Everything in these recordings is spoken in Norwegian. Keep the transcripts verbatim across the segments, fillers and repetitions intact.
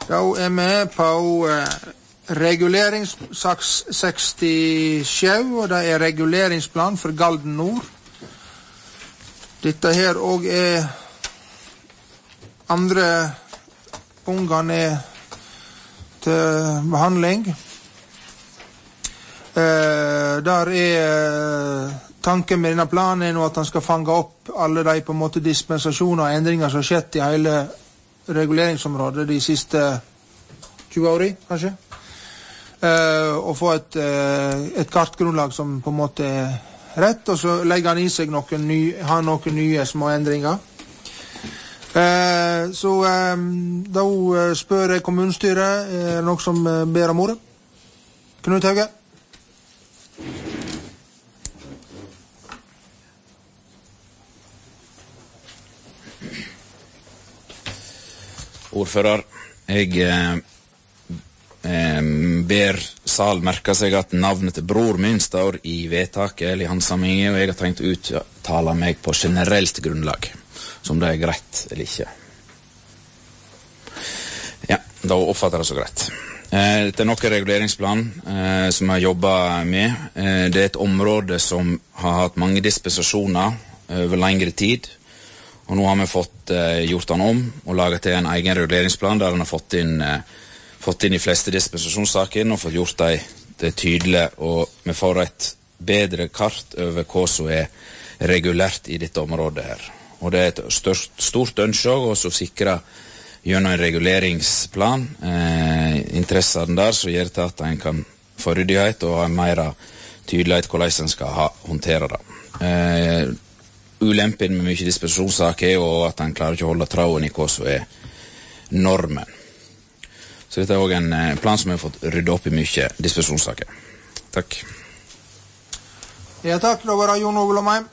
Da er vi på uh, reguleringssak sekstisju, og det er reguleringsplan for Galden Nord. Dette her og er andre ungene til behandling. Uh, der er tanken med denne planen er nå at han skal fange opp alle de på en måte dispensasjoner og endringer som har skjedd i hele reguleringsområdet de siste tjue årene, kanskje. Uh, og få et, uh, et kartgrunnlag som på en måte er rett, og så legger han i seg noen, ny, har noen nye små endringer. Uh, så um, da uh, spør jeg kommunestyret, er det noe som uh, ber om ordet? Knut Hauge? Ordfører, jeg eh, eh, ber sal merke seg at navnet til bror min står i vedtaket eller i handsamlingen, og jeg har tenkt å uttale meg på generelt grunnlag, som det er greit eller ikke. Ja, da oppfatter jeg det så greit. Eh, dette er nok en reguleringsplan eh, som jeg jobber med. Eh, det er et område som har hatt mange dispensasjoner over lengre tid, og nå har vi fått eh, gjort den om og laget til en egen reguleringsplan der den har fått inn, eh, fått inn de fleste dispensasjonssakene og fått gjort de, det tydelig, og vi får et bedre kart over hva som er regulært i dette området her. Og det er et størst, stort ønske også å sikre gjennom en reguleringsplan eh, interessene der, så gjør det at en kan få ryddighet og ha mer tydelighet hvordan en skal ha, håndtere det. Eh, Ulempen med mye dispensasjonssaker er jo at han klarer ikke å holde trauen i hva som er normen. Så dette er også en plan som har fått rydde opp i mye dispensasjonssaker. Takk. Ja, takk. Da var det Jon Ove Lomheim.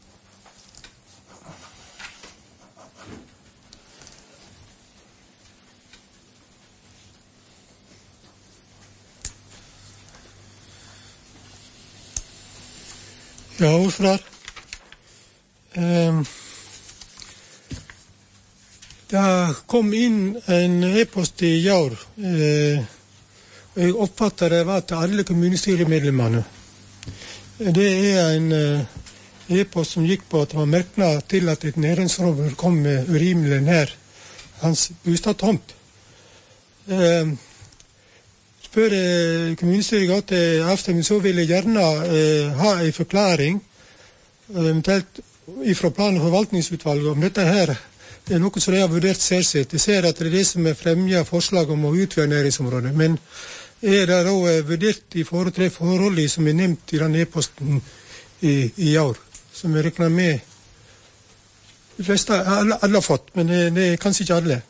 Ja, ordfører. Um, det kom inn en e-post i år, uh, og jeg oppfatter det var til alle kommunestyremedlemmene. Det er en uh, e-post som gikk på at det var merknad til at et næringsrover kom med urimelig nær hans bostadtomt. Uh, spør uh, kommunestyret godt til avstemning, så vil jeg gjerne uh, ha en forklaring, eventuelt fra plan- og forvaltningsutvalget om dette her er noe som de har vurdert særskilt. De ser at det er det som er fremmet forslag om å utvide næringsområdet, men er det da vurdert i forhold til forholdet som er nevnt i den e-posten i, i år, som jeg regner med de fleste, alle, alle har fått, men det, det er kanskje ikke alle.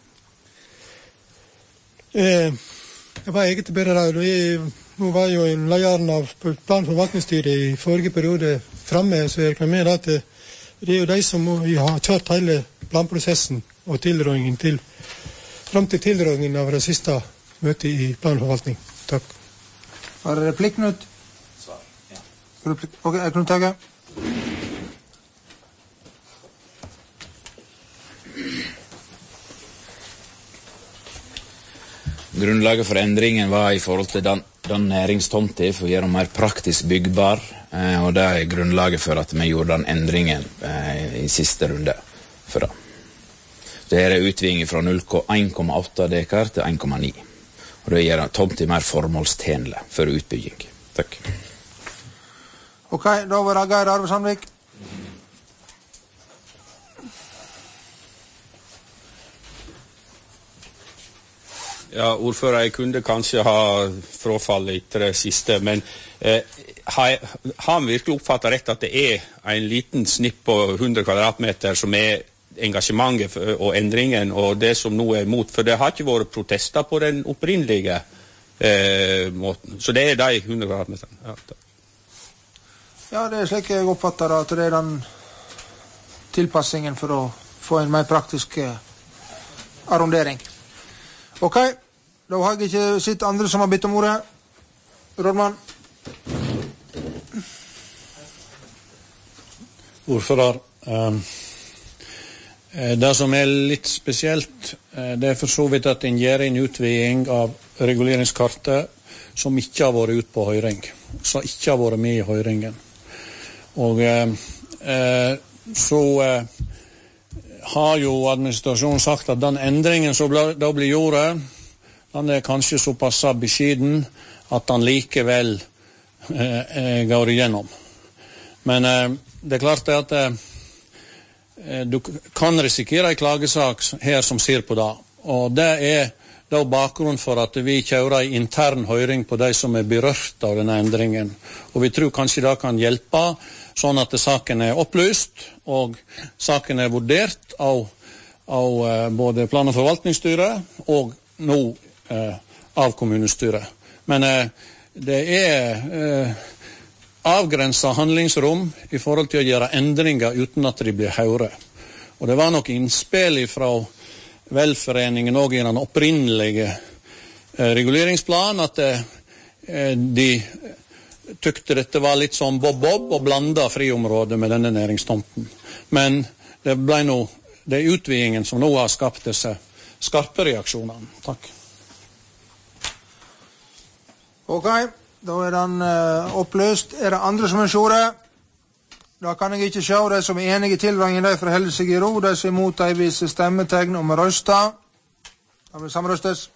Eh, det var egentlig bare da, nå var jo en lederen av plan- og forvaltningsstyret i forrige periode fremme, så jeg regner med at det Det er jo de som har kjørt hele planprosessen og tilrådingen til, frem til tilrådingen av det siste møtet i planforvaltning. Takk. Var det replikk, Knut? Svar, ja. Replikk. Ok, Knut Hauge. Grunnlaget for endringen var i forhold til den, den næringstomten for å gjøre den mer praktisk byggbar, eh, og det er grunnlaget for at vi gjorde den endringen eh, i siste runde for det. Det er utviding fra en komma åtte dekar til en komma ni, og det gjør tomten mer formålstjenlig for utbygging. Takk. Ok, da var det Geir Arve Sandvik. Ja, ordfører, jeg kunne kanskje ha frafallet etter det siste, men eh, har, har vi virkelig oppfattet rett at det er en liten snipp på hundre kvadratmeter som er engasjementet for, og endringen, og det som nå er imot? For det har ikke vært protester på den opprinnelige eh, måten. Så det er de hundre kvadratmeterne. Ja, ja, det er slik jeg oppfatter at det er den tilpassingen for å få en mer praktisk eh, arrondering. Ok, da har jeg ikke sett andre som har bedt om ordet. Rådmann. Ordfører, um, Det som er litt spesielt, det er for så vidt at en gjør en utviding av reguleringskartet som ikke har vært ut på høring, som ikke har vært med i høringen. Og eh, så eh, har jo administrasjonen sagt at den endringen som da blir gjort, den er kanskje såpass beskjeden at den likevel eh, går igjennom. Men eh, det er klart at eh, du kan risikere en klagesak her som ser på det, og det er da bakgrunnen for at vi kjører en intern høring på de som er berørt av denne endringen. Og vi tror kanskje det kan hjelpe, sånn at saken er opplyst, og saken er vurdert av, av uh, både plan- og forvaltningsstyret, og nå uh, av kommunestyret. Men uh, det er uh, avgrenset handlingsrom i forhold til å gjøre endringer uten at de blir hørt. Og det var nok innspill fra velforeningen og i den opprinnelige eh, reguleringsplanen at eh, de tykte dette var litt som bob-bob og blanda friområdet med denne næringstomten. Men det ble nå det er utvidingen som nå har skapt disse skarpe reaksjonene. Takk. Ok, da er den uh, oppløst. Er det andre som er sjore? Da kan jeg ikke se. De som er enige i tilrådingen, de får holde seg i ro. De som er imot, de viser stemmetegn om å røste. Da blir samrøstes.